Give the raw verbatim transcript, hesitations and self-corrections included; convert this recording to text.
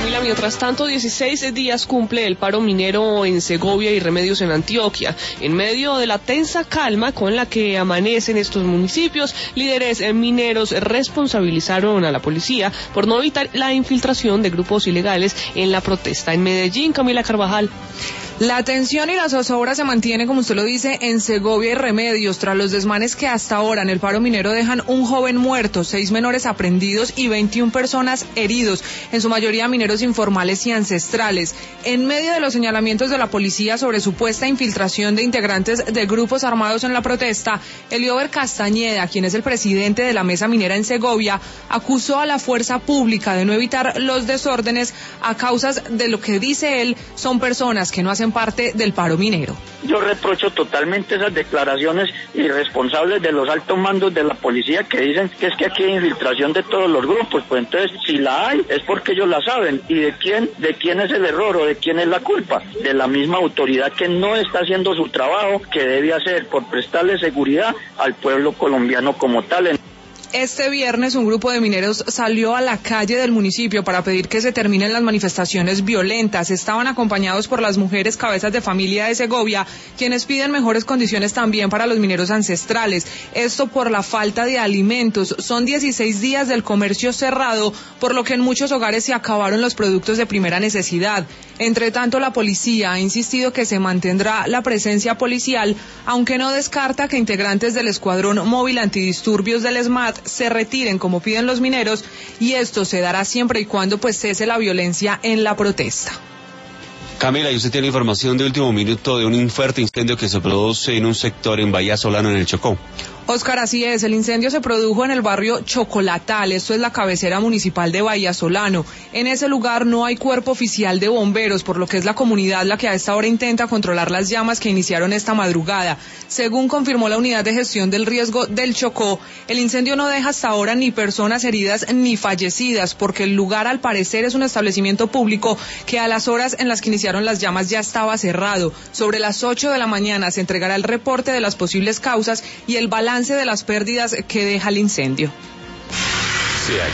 Camila, mientras tanto, dieciséis días cumple el paro minero en Segovia y Remedios en Antioquia. En medio de la tensa calma con la que amanecen estos municipios, líderes mineros responsabilizaron a la policía por no evitar la infiltración de grupos ilegales en la protesta. En Medellín, Camila Carvajal. La tensión y la zozobra se mantiene, como usted lo dice, en Segovia y Remedios, tras los desmanes que hasta ahora en el paro minero dejan un joven muerto, seis menores aprendidos y veintiuna personas heridos, en su mayoría mineros informales y ancestrales. En medio de los señalamientos de la policía sobre supuesta infiltración de integrantes de grupos armados en la protesta, Eliober Castañeda, quien es el presidente de la mesa minera en Segovia, acusó a la fuerza pública de no evitar los desórdenes a causas de lo que dice él son personas que no hacen parte del paro minero. Yo reprocho totalmente esas declaraciones irresponsables de los altos mandos de la policía que dicen que es que aquí hay infiltración de todos los grupos. Pues entonces, si la hay, es porque ellos la saben. ¿Y de quién, de quién es el error o de quién es la culpa? De la misma autoridad que no está haciendo su trabajo que debe hacer por prestarle seguridad al pueblo colombiano como tal. Este viernes un grupo de mineros salió a la calle del municipio para pedir que se terminen las manifestaciones violentas. Estaban acompañados por las mujeres cabezas de familia de Segovia, quienes piden mejores condiciones también para los mineros ancestrales. Esto por la falta de alimentos. Son dieciséis días del comercio cerrado, por lo que en muchos hogares se acabaron los productos de primera necesidad. Entre tanto, la policía ha insistido que se mantendrá la presencia policial, aunque no descarta que integrantes del Escuadrón Móvil Antidisturbios del ESMAD se retiren como piden los mineros, y esto se dará siempre y cuando pues cese la violencia en la protesta. Camila, y usted tiene información de último minuto de un fuerte incendio que se produce en un sector en Bahía Solano, en el Chocó. Oscar, así es, el incendio se produjo en el barrio Chocolatal, esto es la cabecera municipal de Bahía Solano. En ese lugar no hay cuerpo oficial de bomberos, por lo que es la comunidad la que a esta hora intenta controlar las llamas que iniciaron esta madrugada. Según confirmó la unidad de gestión del riesgo del Chocó, el incendio no deja hasta ahora ni personas heridas ni fallecidas, porque el lugar al parecer es un establecimiento público que a las horas en las que iniciaron las llamas ya estaba cerrado. Sobre las ocho de la mañana se entregará el reporte de las posibles causas y el balance de las pérdidas que deja el incendio.